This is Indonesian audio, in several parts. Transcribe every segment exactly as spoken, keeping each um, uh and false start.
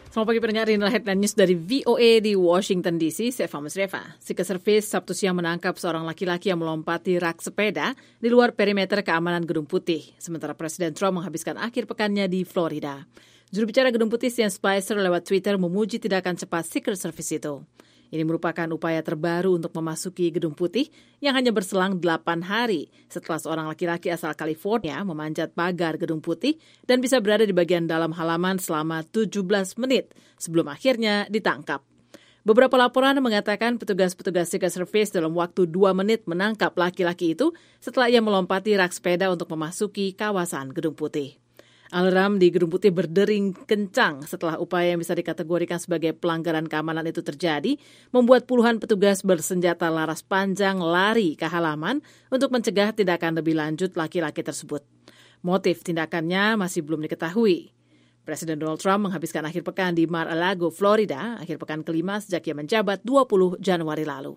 Selamat pagi pendengar, inilah headline news dari V O A di Washington D C. Saya Fahmi Sreva. Secret Service Sabtu siang menangkap seorang laki-laki yang melompati rak sepeda di luar perimeter keamanan Gedung Putih, sementara Presiden Trump menghabiskan akhir pekannya di Florida. Juru bicara Gedung Putih, Sean Spicer, lewat Twitter memuji tindakan cepat Secret Service itu. Ini merupakan upaya terbaru untuk memasuki Gedung Putih yang hanya berselang delapan hari setelah seorang laki-laki asal California memanjat pagar Gedung Putih dan bisa berada di bagian dalam halaman selama tujuh belas menit sebelum akhirnya ditangkap. Beberapa laporan mengatakan petugas-petugas Secret Service dalam waktu dua menit menangkap laki-laki itu setelah ia melompati rak sepeda untuk memasuki kawasan Gedung Putih. Alarm di Gedung Putih berdering kencang setelah upaya yang bisa dikategorikan sebagai pelanggaran keamanan itu terjadi, membuat puluhan petugas bersenjata laras panjang lari ke halaman untuk mencegah tindakan lebih lanjut laki-laki tersebut. Motif tindakannya masih belum diketahui. Presiden Donald Trump menghabiskan akhir pekan di Mar-a-Lago, Florida, akhir pekan kelima sejak ia menjabat dua puluh Januari lalu.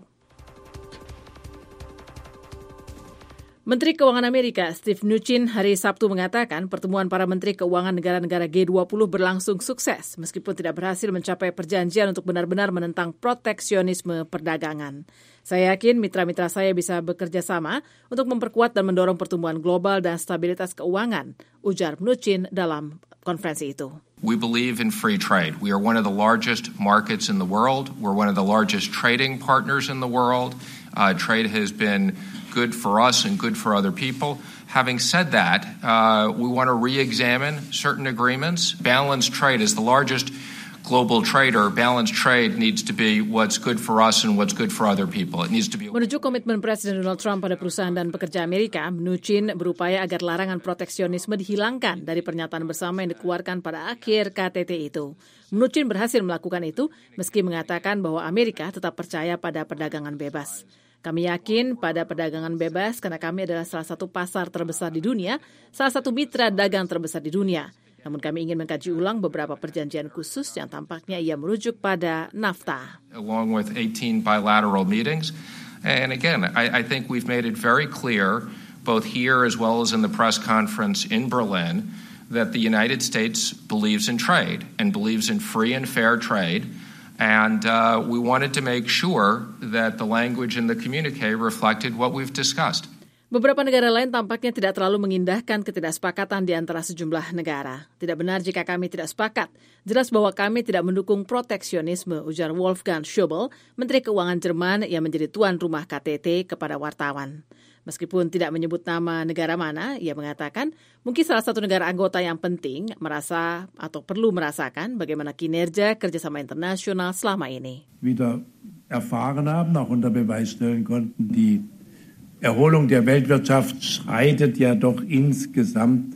Menteri Keuangan Amerika Steve Mnuchin hari Sabtu mengatakan pertemuan para menteri keuangan negara-negara G dua puluh berlangsung sukses meskipun tidak berhasil mencapai perjanjian untuk benar-benar menentang proteksionisme perdagangan. Saya yakin mitra-mitra saya bisa bekerja sama untuk memperkuat dan mendorong pertumbuhan global dan stabilitas keuangan, ujar Mnuchin dalam konferensi itu. We believe in free trade. We are one of the largest markets in the world. We're one of the largest trading partners in the world. Uh, trade has been good for us and good for other people. Having said that, uh, we want to re-examine certain agreements. Balanced trade is the largest global trader. Balanced trade needs to be what's good for us and what's good for other people. It needs to be. Menuju komitmen Presiden Donald Trump pada perusahaan dan pekerja Amerika, Mnuchin berupaya agar larangan proteksionisme dihilangkan dari pernyataan bersama yang dikeluarkan pada akhir K T T itu. Mnuchin berhasil melakukan itu meski mengatakan bahwa Amerika tetap percaya pada perdagangan bebas. Kami yakin pada perdagangan bebas karena kami adalah salah satu pasar terbesar di dunia, salah satu mitra dagang terbesar di dunia. Namun kami ingin mengkaji ulang beberapa perjanjian khusus yang tampaknya ia merujuk pada NAFTA. Along with eighteen bilateral meetings. And again, I, I think we've made it very clear, both here as well as in the press conference in Berlin, that the United States believes in trade and believes in free and fair trade. And uh, we wanted to make sure that the language in the communique reflected what we've discussed. Beberapa negara lain tampaknya tidak terlalu mengindahkan ketidaksepakatan di antara sejumlah negara. Tidak benar jika kami tidak sepakat. Jelas bahwa kami tidak mendukung proteksionisme, ujar Wolfgang Schäuble, Menteri Keuangan Jerman yang menjadi tuan rumah K T T kepada wartawan. Meskipun tidak menyebut nama negara mana, ia mengatakan mungkin salah satu negara anggota yang penting merasa atau perlu merasakan bagaimana kinerja kerjasama internasional selama ini. Wieder erfahren haben, auch unter Beweis stellen konnten, die Erholung der Weltwirtschaft schreitet ja doch insgesamt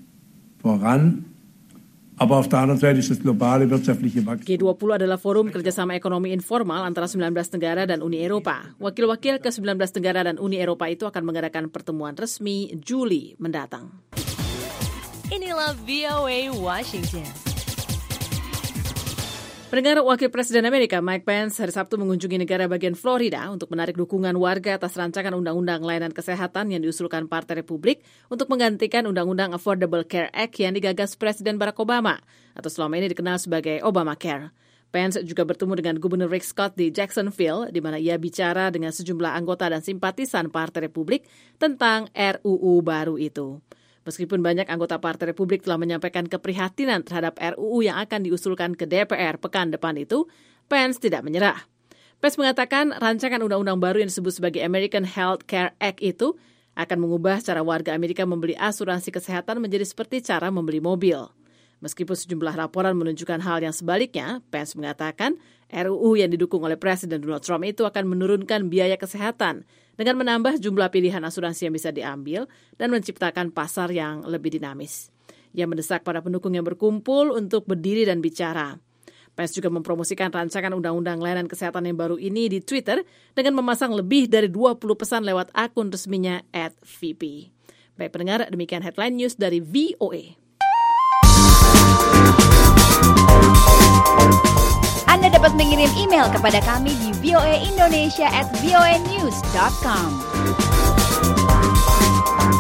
voran. Aber auf der anderen Seite ist das globale wirtschaftliche Wachstum. G dua puluh adalah forum kerjasama ekonomi informal antara sembilan belas negara dan Uni Eropa. Wakil-wakil ke sembilan belas negara dan Uni Eropa itu akan mengadakan pertemuan resmi Juli mendatang. Inilah V O A Washington. Pendengar, Wakil Presiden Amerika Mike Pence hari Sabtu mengunjungi negara bagian Florida untuk menarik dukungan warga atas rancangan undang-undang layanan kesehatan yang diusulkan Partai Republik untuk menggantikan undang-undang Affordable Care Act yang digagas Presiden Barack Obama atau selama ini dikenal sebagai Obamacare. Pence juga bertemu dengan Gubernur Rick Scott di Jacksonville, di mana ia bicara dengan sejumlah anggota dan simpatisan Partai Republik tentang R U U baru itu. Meskipun banyak anggota Partai Republik telah menyampaikan keprihatinan terhadap R U U yang akan diusulkan ke D P R pekan depan itu, Pence tidak menyerah. Pence mengatakan rancangan undang-undang baru yang disebut sebagai American Health Care Act itu akan mengubah cara warga Amerika membeli asuransi kesehatan menjadi seperti cara membeli mobil. Meskipun sejumlah laporan menunjukkan hal yang sebaliknya, Pence mengatakan R U U yang didukung oleh Presiden Donald Trump itu akan menurunkan biaya kesehatan dengan menambah jumlah pilihan asuransi yang bisa diambil dan menciptakan pasar yang lebih dinamis. Ia mendesak para pendukung yang berkumpul untuk berdiri dan bicara. Pence juga mempromosikan rancangan undang-undang layanan kesehatan yang baru ini di Twitter dengan memasang lebih dari dua puluh pesan lewat akun resminya at V P. Baik pendengar, demikian headline news dari V O A. Anda dapat mengirim email kepada kami di voaindonesia at voanews dot com.